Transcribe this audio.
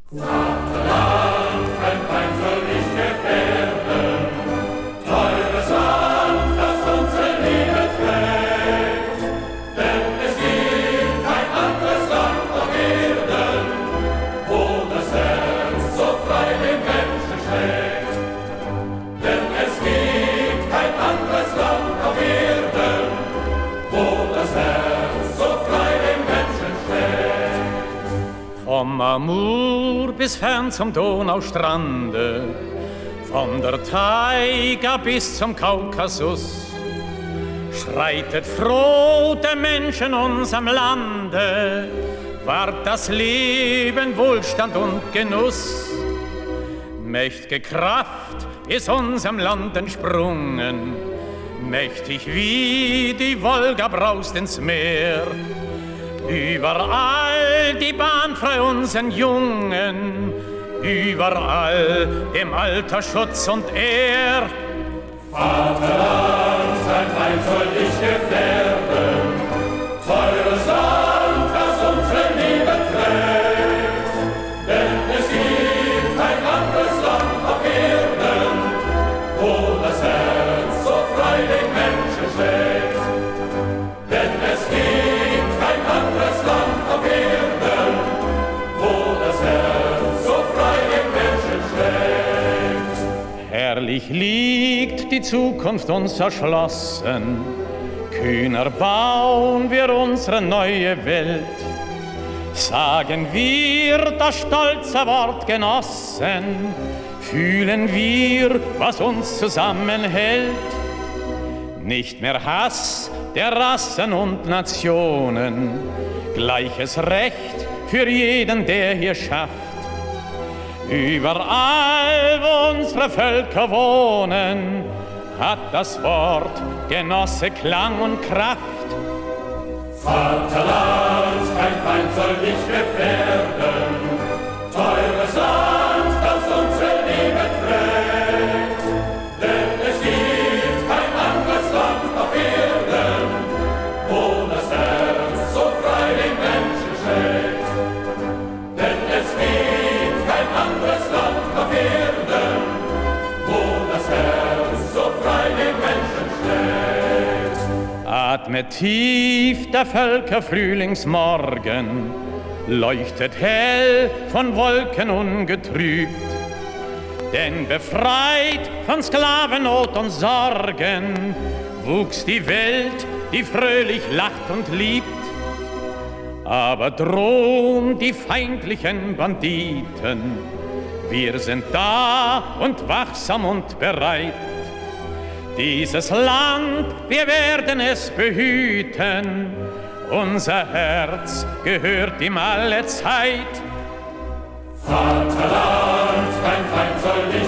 Vaterland, kein Feind soll dich gefährden. Teures Land, das unsere Liebe trägt. Denn es gibt kein anderes Land auf Erden, wo das Herz so frei den Menschen schlägt. Denn es gibt kein anderes Land auf Erden, wo das Herz so frei den Menschen schlägt. Vom Amur bis fern zum Donaustrande, von der Taiga bis zum Kaukasus, schreitet froh der Menschen unserem Lande, ward das Leben Wohlstand und Genuss. Mächt'ge Kraft ist unserem Land entsprungen, mächtig wie die Wolga braust ins Meer. Überall die Bahn frei unseren Jungen, überall dem Alter Schutz und Ehr. Vaterland, kein Feind soll dich gefährden, teures Land, das unsere Liebe trägt. Denn es gibt kein anderes Land auf Erden, wo das Herz so frei den Menschen schlägt. Denn es gibt kein anderes Land auf Erden, wo das Herz so frei den Menschen schlägt. Herrlich liegt die Zukunft uns erschlossen, kühner bauen wir unsere neue Welt. Sagen wir das stolze Wort Genossen, fühlen wir, was uns zusammenhält. Nicht mehr Hass der Rassen und Nationen, gleiches Recht für jeden, der hier schafft. Überall, wo unsere Völker wohnen, hat das Wort Genosse Klang und Kraft. Vaterland, kein Feind soll dich gefährden, teures Land, das unsere Liebe trägt. Denn es gibt kein anderes Land auf Erden, wo das Herz so frei den Menschen schlägt. Denn es gibt kein anderes Land auf Erden, wo das Herz so frei den Menschen schlägt. Atmet tief der Völker Frühlingsmorgen, leuchtet hell von Wolken ungetrübt. Denn befreit von Sklavennot und Sorgen wuchs die Welt, die fröhlich lacht und liebt. Aber drohen die feindlichen Banditen, wir sind da und wachsam und bereit. Dieses Land, wir werden es behüten, unser Herz gehört ihm alle Zeit. Vaterland, kein Feind soll dich